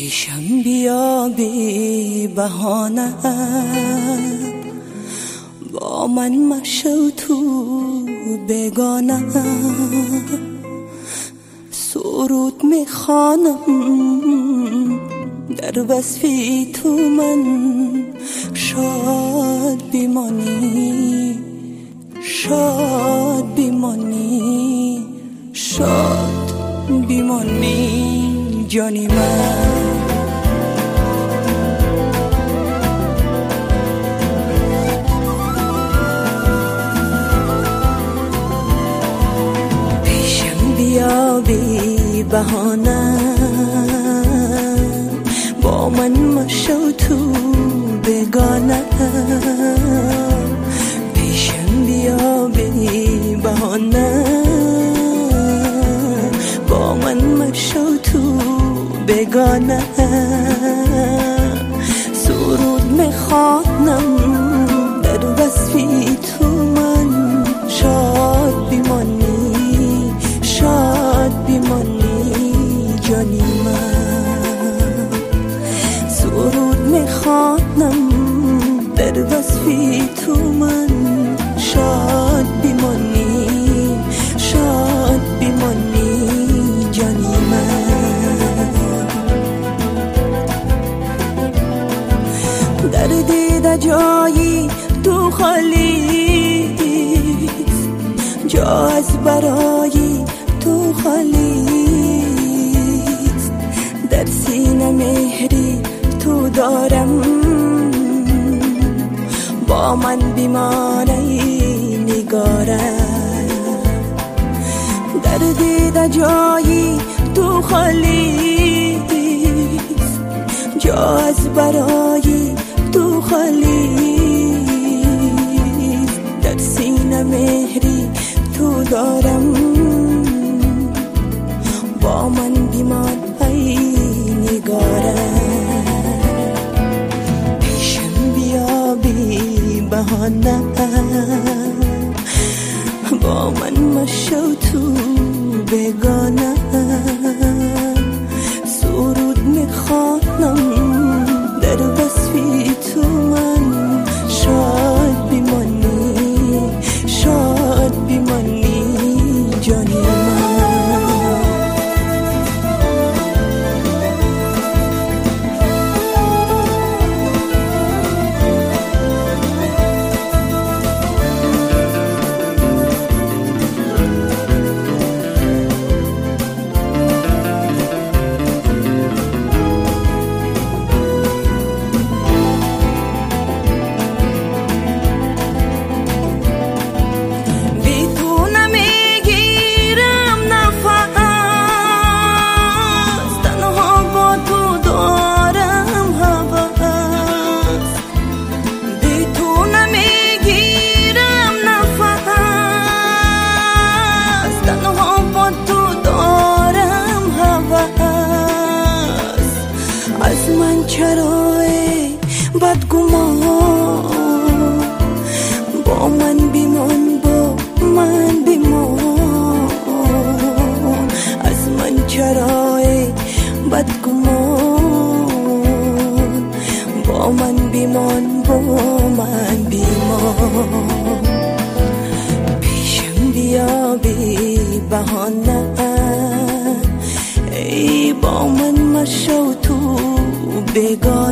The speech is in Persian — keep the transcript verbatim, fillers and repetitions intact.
پیشم بیا بی بهانه با من مشو تو بگانه سرود میخوانم در وصفی تو من شاد بیمانی شاد بیمانی شاد بیمانی جانی من پیشم بیا بی بهانه با من مشو تو بگانه پیشم بیا بی بهانه با من مشو تو بگانه سرود میخوانم در وصفی تو من شاد بیمانی شاد بیمانی جانی من سرود میخوانم در وصفی تو من شاد بیمانی شاد بیمانی جانی من در دیده جایی تو خالی جا از برای تو خالی در سینه مهری تو دارم با من بیماری نگاره در دیده جایی تو خالی جا از برای تو خالی در سینه مهری تو دارم با من بیمار ای نگاره پیشم بیا بی بهانه با من مشو تو بگانه سرود میخوانم در وصفی تو من شاد بیمانی شاد بیمانی جانی من از من چرای بدگمان با من بیمان با من بیمان از من چرای بدگمان با من بیمان با من بیمان پیشم بیا بی بهانه ای با من مشو تو بگاه